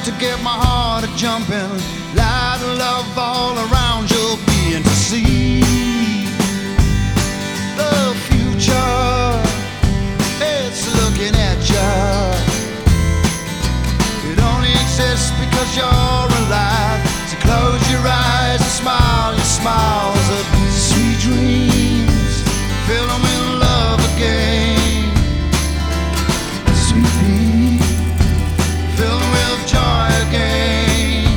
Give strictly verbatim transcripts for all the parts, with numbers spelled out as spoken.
to get my heart a jumping, light of love all around you'll be, and to see the future, it's looking at you. It only exists because you're alive. So close your eyes and smile your smiles of sweet dreams, fill them with love again. Sweet dreams, fill them with joy again.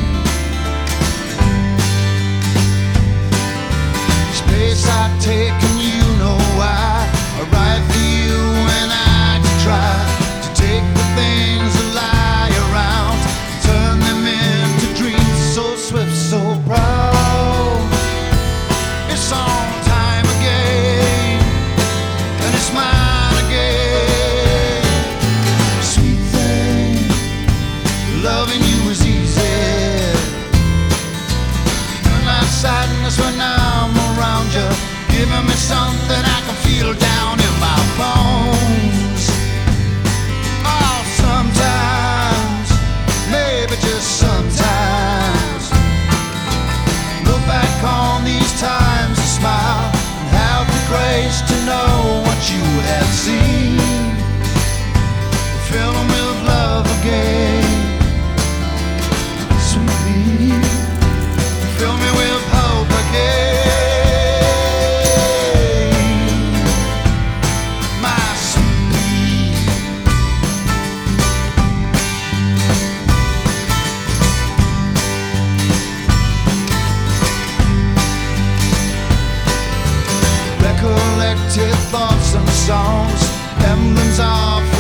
Space I take and you know why. I write for you and I to try to take the things that lie around, turn them into dreams so swift, so proud. It's on time again, and it's mine again. Sweet thing, loving you is easy. And that sadness when I'm around you, giving me something I can feel down in my bones. Oh, sometimes, maybe just sometimes, look back on these times and smile, and have the grace to know what you have seen. Fill them with love again. Sweetly, fill me with hope again. My sweet, recollected thoughts and songs, emblems of